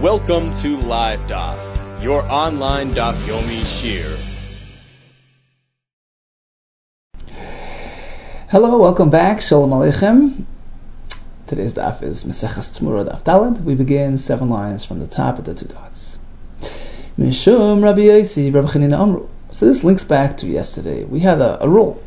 Welcome to Live Daf, your online Daf Yomi Shir. Hello, welcome back. Shalom Aleichem. Today's daf is Maseches Tmura Daf Daled. We begin 7 lines from the top of the 2 dots. Mishum Rabbi Yosi, Rabbi Chanina Amru. So this links back to yesterday. We had a rule.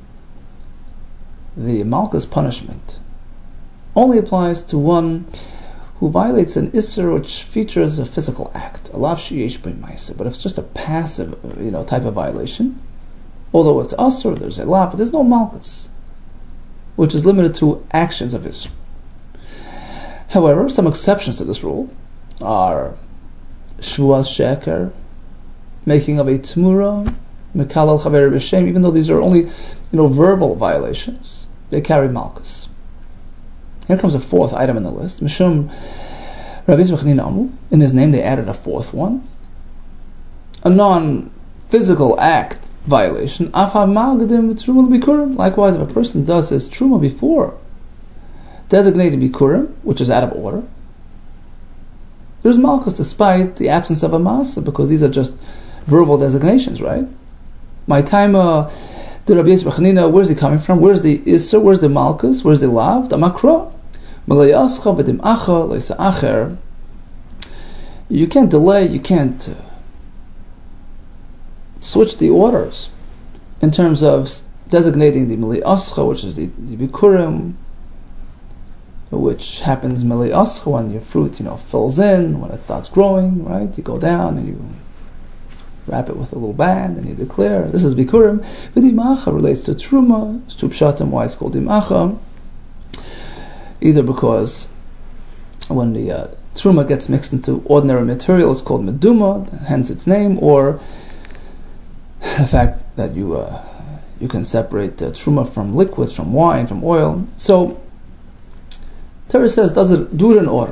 The Malchus punishment only applies to one who violates an Isser which features a physical act. Alav sheyesh b'in ma'aser. But if it's just a passive, type of violation, although it's Asur, there's a lot, but there's no Malchus, which is limited to actions of Isser. However, some exceptions to this rule are Shvuas Sheker, making of a Tmura, Mekal al Chaver B'Shem, even though these are only, verbal violations, they carry Malchus. Here comes a 4th item in the list. Mishum Rabbi Chanina Amru. In his name they added a 4th one. A non-physical act violation. Likewise, if a person does his truma before designated bikurim, which is out of order, there's malchus despite the absence of a masa, because these are just verbal designations, right? My time, the Rabbi Chanina, where's he coming from? Where's the isser? Where's the malchus? Where's the lav? The makra? You can't delay, you can't switch the orders in terms of designating the Mili Ascha, which is the Bikurim, which happens Mili Ascha when your fruit fills in, when it starts growing, right? You go down and you wrap it with a little band and you declare, this is Bikurim. V'dimacha relates to Truma, Stupshatim, why it's called Dimacha, either because when the Truma gets mixed into ordinary material, it's called Meduma, hence its name, or the fact that you can separate Truma from liquids, from wine, from oil. So, Torah says, do it in order.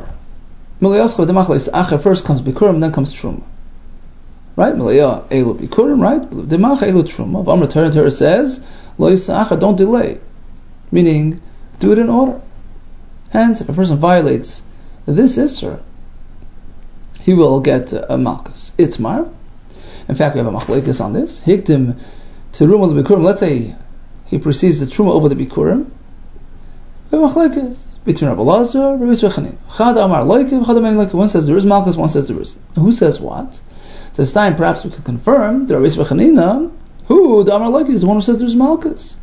First comes Bikurim, then comes Truma. Right? Miliyah Elu Bikurim, right? Demacha Elu Truma. V'amr Torah says, Lo Yisa'acha, don't delay. Meaning, do it in order. Hence, if a person violates this Isser, he will get a Malchus. Itmar. In fact, we have a machlekes on this. Hiktim teruma lebikurim. Let's say he precedes the truma over the bikurim. We have a machlekes between Rabbi Lazar and Rabbi Chanina. Chad amar loikim, chad amar loikim. One says there is Malchus, one says there is. Who says what? This time, perhaps we could confirm that Rabbi Chanina, who the amar loikim, is the one who says there is Malchus.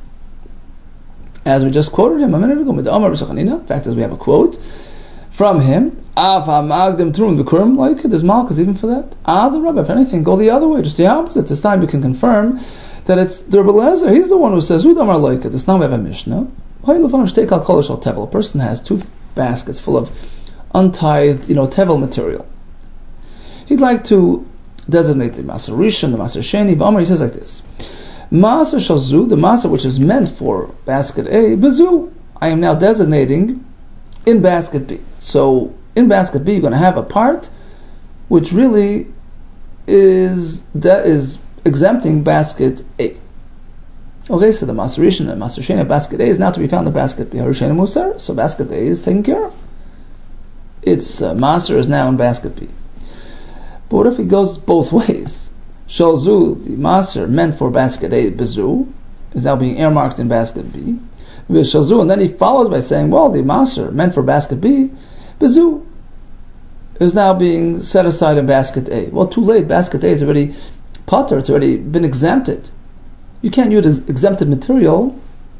As we just quoted him a minute ago, with the amar Rabbi Chanina. In fact, as we have a quote from him, there's Malchus even for that. The Rabbi, if anything, go the other way, just the opposite. This time we can confirm that it's the Rabbi Lezer, he's the one who says, this time we have a Mishnah. A person has 2 baskets full of untithed, tevel material. He'd like to designate the Maser Rishon, the Maser Sheni, he says like this. Maser Shalzu, the Maser which is meant for basket A, Bezu, I am now designating in basket B. So, in basket B, you're going to have a part which really is exempting basket A. Okay, so the Maser Rishon and Maser Sheni, basket A is now to be found in basket B. Harishayim Musar, so basket A is taken care of. Its Maser is now in basket B. But what if it goes both ways? Shalzu, the Maser meant for basket A, Bezu, is now being earmarked in basket B. Shalzu, and then he follows by saying, well, the Maser meant for basket B, Bezu, is now being set aside in basket A. Well, too late. Basket A is already potter. It's already been exempted. You can't use exempted material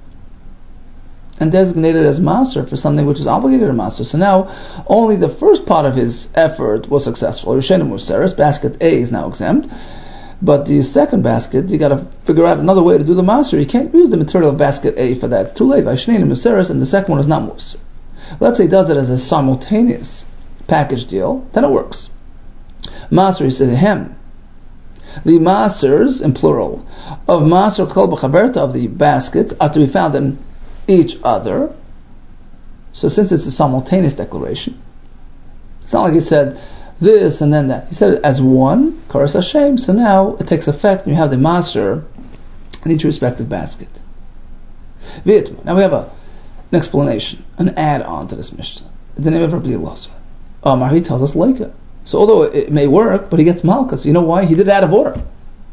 and designate it as master for something which is obligated to master. So now, only the first part of his effort was successful. Rishenim Museris, basket A is now exempt. But the second basket, you got to figure out another way to do the master. You can't use the rishenim of basket A for that. It's too late. Rishenim Museris, and the second one is not muser. Let's say he does it as a simultaneous package deal, then it works. Maser, he says, hem. The masers, in plural, of maser kol b'chaberta, of the baskets, are to be found in each other. So since it's a simultaneous declaration, it's not like he said this and then that. He said it as one, karas Hashem, so now it takes effect and you have the maser in each respective basket. Now we have an explanation, an add-on to this Mishnah. The name of Rabbi Elazar. He tells us Leika. So although it may work, but he gets malchus. You know why? He did it out of order.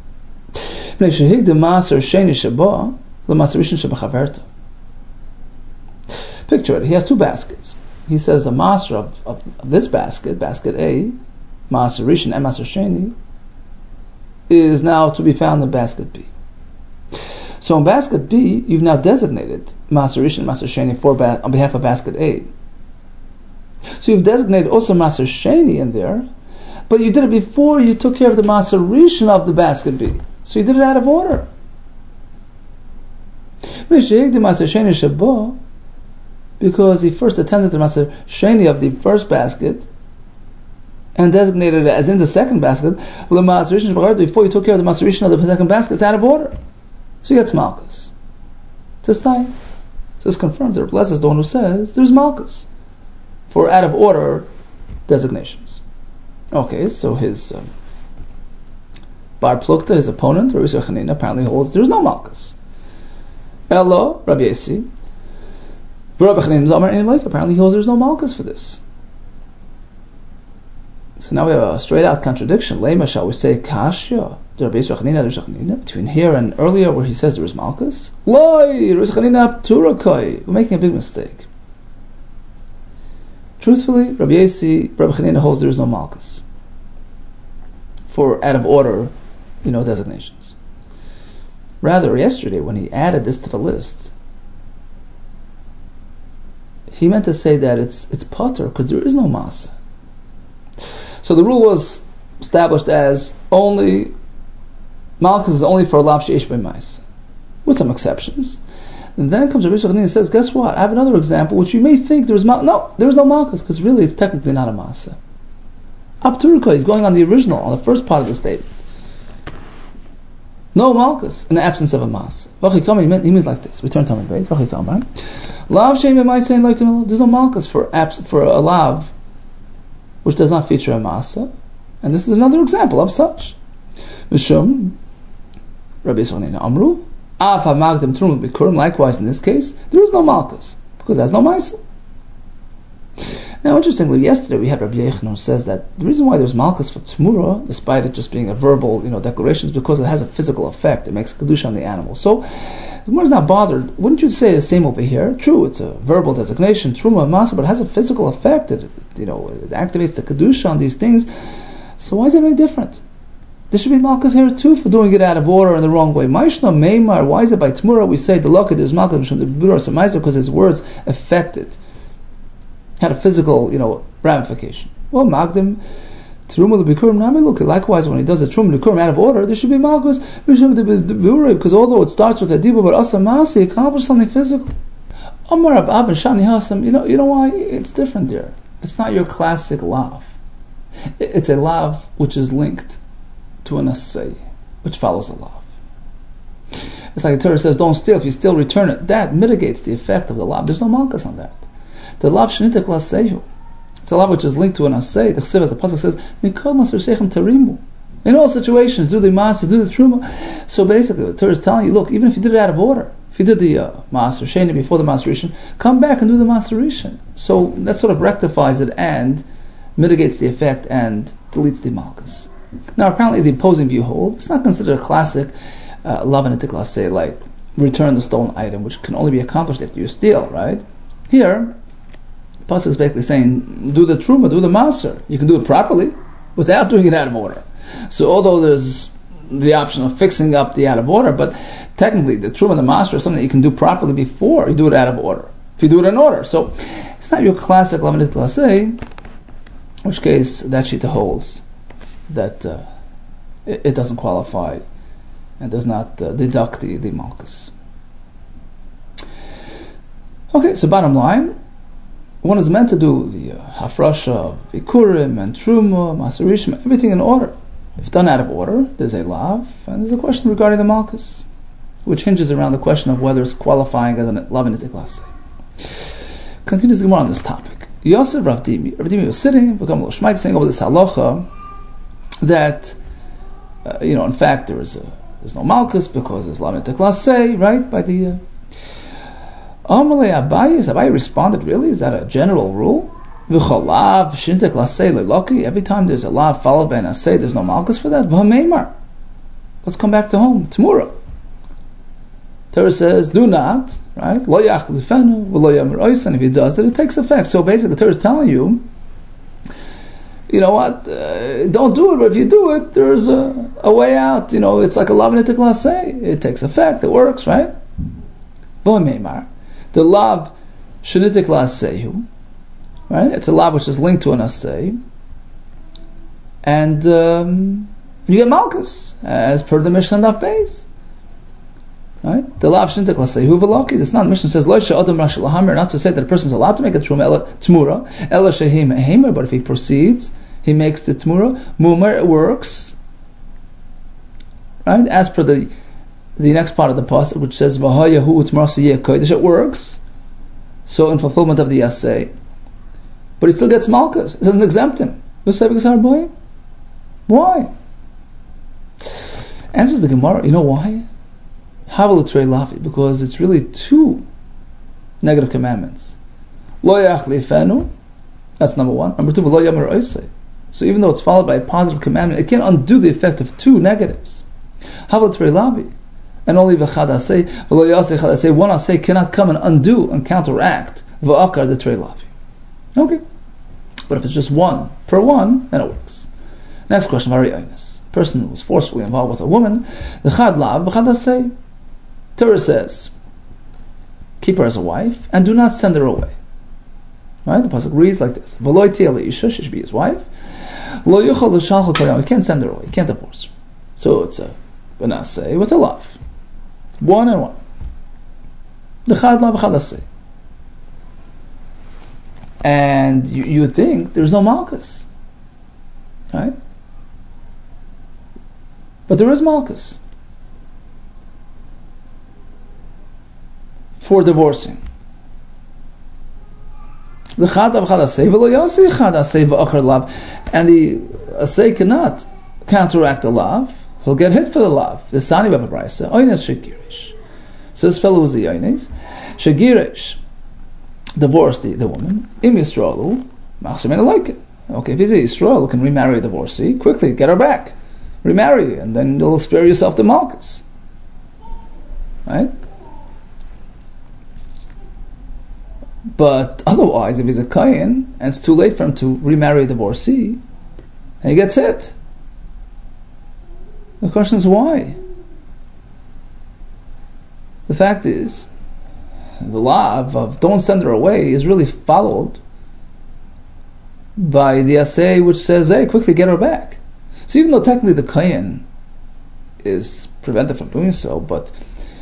Picture it. He has two baskets. He says the master of this basket, basket A, Maser Rishon and Maser Sheni, is now to be found in basket B. So in basket B, you've now designated Maser Rishon and Maser Sheni on behalf of basket A. So you've designated also Maser Sheni in there, but you did it before you took care of the Maser Rishon of the basket B. So you did it out of order. Because he first attended to Maser Sheni of the first basket and designated it as in the second basket, before you took care of the Maser Rishon of the second basket, it's out of order. So he gets malchus. This time, so this confirms that Rebbe is the one who says there's malchus for out of order designations. Okay, so his Bar Plukta, his opponent, Rabbi Chanina, apparently holds there's no malchus. Elo, Rabbi Yesi, Rabbi Chanina, apparently he holds there's no malchus for this. So now we have a straight out contradiction. Lema, shall we say kashya? Between here and earlier where he says there is malchus? We're making a big mistake. Truthfully, Rabbi Chanina holds there is no malchus for out of order, designations. Rather, yesterday when he added this to the list, he meant to say that it's pater because there is no masa. So the rule was established as only malchus is only for lav sheish b'mais, with some exceptions. And then comes Rabbi Chanina and says, guess what? I have another example which you may think there is no malchus because really it's technically not a masa. Abturka, he's going on the original, on the first part of the statement. No malchus in the absence of a masa. He means like this. Return to Talmud Beis. Lav shein b'mais like there's no malchus for a lav which does not feature a masa, and this is another example of such. Mishum, Rabbi Chanina Amru, Af HaMagdim Truma Bikurim. Likewise, in this case, there is no malchus because there's no masa. Now, interestingly, yesterday we had Rabbi Yechon who says that the reason why there's malchus for Tzmura, despite it just being a verbal, declaration, is because it has a physical effect. It makes kedusha on the animal. So, the Gemara is not bothered. Wouldn't you say the same over here? True, it's a verbal designation, Truma Masa, but it has a physical effect. It activates the kedusha on these things. So why is it any different? There should be malchus here too for doing it out of order in the wrong way. Maishna Meimar, why is it by Tzmura we say the Lokad there's malchus from the Bura Samaizer because his words affected, had a physical, ramification. Well, Magdim Truma Bikurim Nami look. Likewise, when he does the Truma Bikurim out of order, there should be malchus because although it starts with a dibu, but asa masi, it accomplishes something physical. Amar Abab and Shani Hasam, you know why? It's different there. It's not your classic lav. It's a lav which is linked to an asay, which follows the lav. It's like the Torah says, don't steal. If you steal, return it. That mitigates the effect of the lav. There's no malchus on that. The lav shenitek laseyu. It's a lav which is linked to an asay. The chesiv, as the pasuk says, mikol maser sechem tarimu. In all situations, do the maser, do the truma. So basically, the Torah is telling you, look, even if you did it out of order, if you did the maser sheni before the maser rishon, come back and do the maser rishon. So that sort of rectifies it and mitigates the effect and deletes the malchus. Now, apparently, the opposing view hold it's not considered a classic lav and etik laseh, like return the stolen item, which can only be accomplished after you steal, right? Here, the pasuk is basically saying, do the truma, do the maser. You can do it properly without doing it out of order. So, although there's the option of fixing up the out of order, but technically, the truma and the maser is something that you can do properly before you do it out of order. If you do it in order, so it's not your classic lav and etik laseh. In which case, that shita holds that it doesn't qualify and does not deduct the malchus. Okay, so bottom line, one is meant to do the hafrasha, bikurim, and truma, maserishim, everything in order. If done out of order, there's a lav, and there's a question regarding the malchus, which hinges around the question of whether it's qualifying as a lav and etik laseh. Continues the Gemara on this topic. Yosef Rav Dimi was sitting, become a little shmait, saying over this halacha that, in fact, there's no malchus because there's lav and etik laseh, right? By the Amalei Abaye responded, really? Is that a general rule? V'cholav shintek lasei leloki. Every time there's a lav followed by an asay, there's no malchus for that. V'hameimar. Let's come back to home. Tomorrow. Torah says, do not, right? Lo yachlifenu v'lo yamer oisen. If he does it, it takes effect. So basically, Torah is telling you, you know what? Don't do it. But if you do it, there's a way out. You know, it's like a lav nitik lasei. It takes effect. It works, right? V'hameimar. The lav shenitik laseihu. Right? It's a lav which is linked to an asay. And you get malchus, as per the Mishnah Daf Beis. Right? The lav shintek laseihu v'loki. It's not, the Mishnah says, lo she'adam rash lahamer, not to say that a person is allowed to make a tmura, ela shehim hemer, but if he proceeds, he makes the tmura. Mumar, it works. Right? As per the next part of the pasuk, which says, v'hayahu utmarasi yeh kodesh, it works. So in fulfillment of the asay. But he still gets malchus. It doesn't exempt him. Why? Answers the Gemara. You know why? Because it's really two negative commandments. Lo yachlifenu. That's number one. Number two, v'lo yamer oisei. So even though it's followed by a positive commandment, it can't undo the effect of two negatives. Havel trei lavi. And only v'chad asei, v'lo yasei chad asei. One asei cannot come and undo and counteract v'akar the trei lavi. Okay. But if it's just one per one, then it works. Next question, very honest. A person who was forcefully involved with a woman, the chad lav, v'chad asei. Torah says, keep her as a wife and do not send her away. Right? The pasuk reads like this: V'lo yitiya leisha, she should be his wife. Lo yuchal l'shalchol kol yom, you can't send her away, you can't divorce her. So it's a benasei with a lav, one and one. The chad lav, v'chad asei. And you would think there's no malchus, right? But there is malchus for divorcing. The chad lav chad asei v'lo yasei chad asei v'akar lav, and the asei cannot counteract the lav. He'll get hit for the lav. The sani b'abraisa oynes shegirish. So this fellow was the oynes shegirish. Divorced the woman. Im Yisraelu, machshemen like it. Okay, if he's a Yisrael who can remarry a divorcee, quickly get her back, remarry, and then you'll spare yourself the malchus. Right? But otherwise, if he's a kohen and it's too late for him to remarry a divorcee, and he gets hit, the question is why? The fact is, the lav of don't send her away is really followed by the asay which says, hey, quickly get her back. So even though technically the kohen is prevented from doing so, but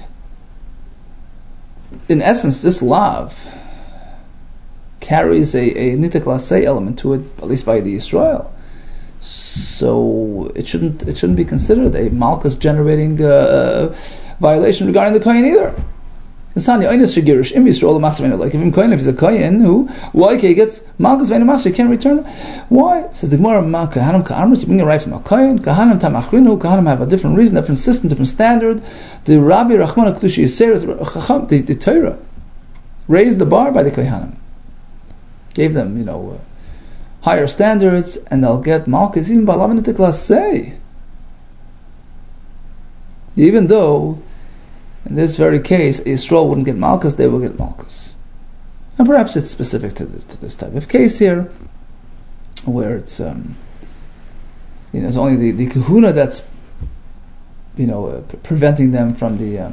in essence this lav carries a nitik lasei element to it, at least by the Yisrael. So it shouldn't be considered a malchus generating violation regarding the kohen either. If he's a kohen who he gets malchus ve'enu machzir, he can't return. Why? Says the Gemara, kahanim ka'amris, you bring it right from a kohen. Kahanim tamachrinu, kahanim have a different reason, different system, different standard. The Rabbi Rachman HaKadosh Yisrael, the Torah raised the bar by the kohanim, gave them higher standards, and they'll get malchus even by lav nitik lasei. Even though in this very case, Yisrael wouldn't get malchus, they will get malchus. And perhaps it's specific to this type of case here, where it's it's only the kahuna that's preventing them from the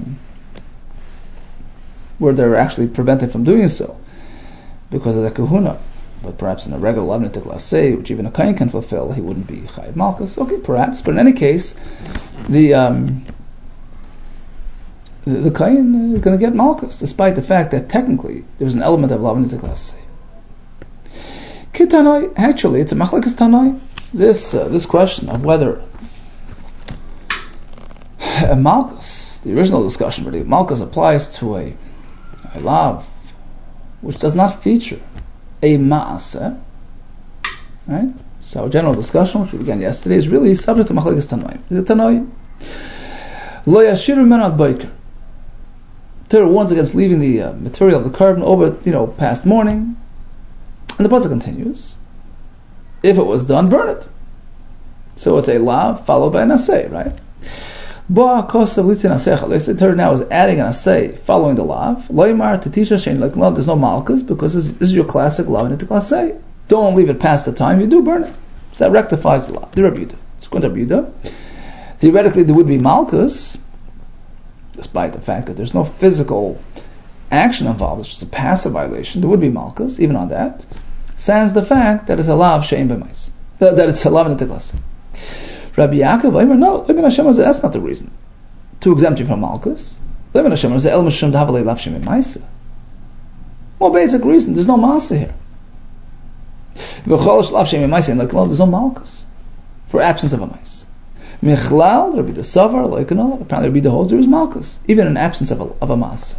where they're actually prevented from doing so because of the kahuna. But perhaps in a regular lav nitik lasei, which even a kohen can fulfill, he wouldn't be chayiv malchus. Okay, perhaps, but in any case, the kohen is going to get malchus, despite the fact that technically there's an element of lav nitik lasei. Kitanoi, actually, it's a machlekes tanoi. This question of whether a malchus, the original discussion really, malchus applies to a lav which does not feature a ma'aseh, right? So general discussion, which we began yesterday, is really subject to machlekes tanoi. The tanoi lo yashiru men ad boker. Torah warns against leaving the material of the carbon over, past morning. And the pasuk continues, if it was done, burn it. So it's a lav followed by an asay, right? The Torah now is adding an asay following the lav. Loimar to teach us there's no malchus, because this is your classic lav and asay. Don't leave it past the time. You do burn it. So that rectifies the lav. The Rabbi Yehuda. It's going to Rabbi Yehuda. Theoretically, there would be malchus, despite the fact that there's no physical action involved. It's just a passive violation. There would be malchus, even on that. Sans the fact that it's a lav she'ein b'mais, that it's a lav and asay. Rabbi Yaakov, no, that's not the reason to exempt you from malchus. More basic reason, there's no masa here. There's no malchus for absence of a mais. Michlal, Rabbi Savar, apparently Rabbi holds there is malchus, even in absence of a masa.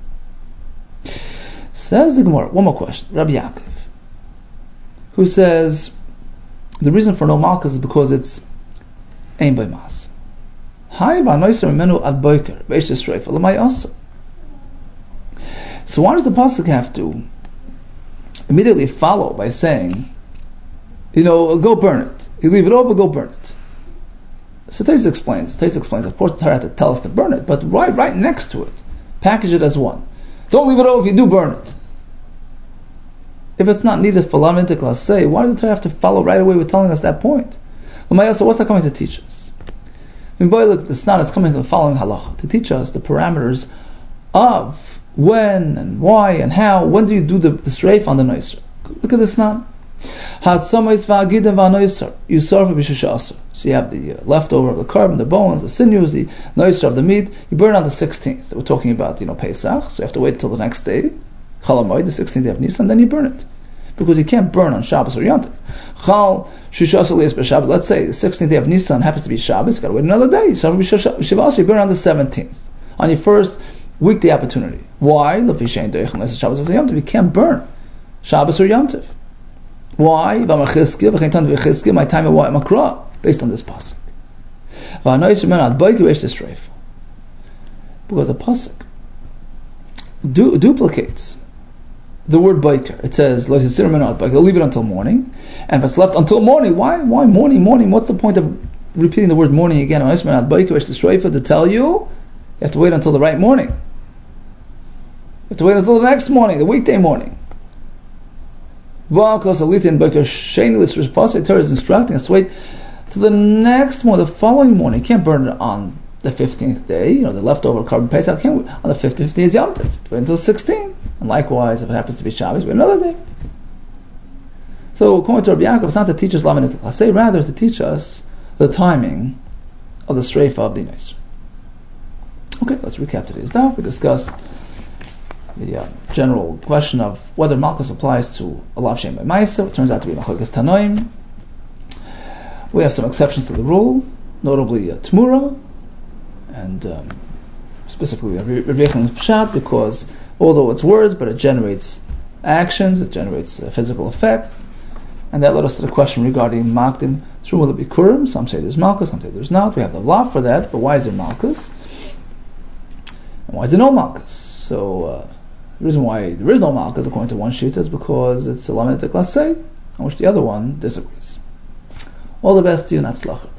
Says the Gemara, one more question. Rabbi Yaakov, who says the reason for no malchus is because it's ein by mas. So why does the pasuk have to immediately follow by saying, go burn it. You leave it open, go burn it. So Tais explains, of course the Torah had to tell us to burn it, but right next to it, package it as one. Don't leave it open if you do burn it. If it's not needed for lav intikla say, why does the Torah have to follow right away with telling us that point? So what's that coming to teach us? It's coming to the following halacha, to teach us the parameters of when and why and how. When do you do the streif on the noiser? Look at this now. So you have the leftover of the carbon, the bones, the sinews, the noiser of the meat. You burn on the 16th. We're talking about Pesach, so you have to wait until the next day, Chalamoid, the 16th day of Nisan, then you burn it. Because you can't burn on Shabbos or Yom Tov. Let's say the 16th day of Nisan happens to be Shabbos, you got to wait another day. So you burn on the 17th, on your first weekday opportunity. Why? Unless it's Shabbos or Yom Tov, you can't burn Shabbos or Yom Tov. Why? My time of Makra, based on this pasuk. Because the pasuk duplicates the word biker. It says, leave it until morning. And if it's left until morning, why morning? What's the point of repeating the word morning again? To tell you have to wait until the right morning. You have to wait until the next morning, the weekday morning. The Torah is instructing us to wait till the next morning, the following morning. You can't burn it on the 15th day, the leftover carbon Pesach. On the 15th day is Yom Tov. Wait until the 16th. And likewise, if it happens to be Shabbos, wait another day. So, according to Rabbi Yaakov, it's not to teach us Lav and Asay, rather to teach us the timing of the streifa of the Yisr. Okay, let's recap today's daf. We discussed the general question of whether Malchus applies to a Lav Shem by Ma'aseh. It turns out to be Machlokes Tanoim. We have some exceptions to the rule, notably Tmura, and specifically Rabbi Yechon's Pshat, because although it's words, but it generates actions, it generates a physical effect. And that led us to the question regarding Makdim. Will it be Kurim? Some say there's Malchus, some say there's not. We have the law for that, but why is there Malchus? And why is there no Malchus? So, the reason why there is no Malchus, according to one Shita, is because it's a Lamentic Lasei, on which the other one disagrees. All the best to you, Natzlacha.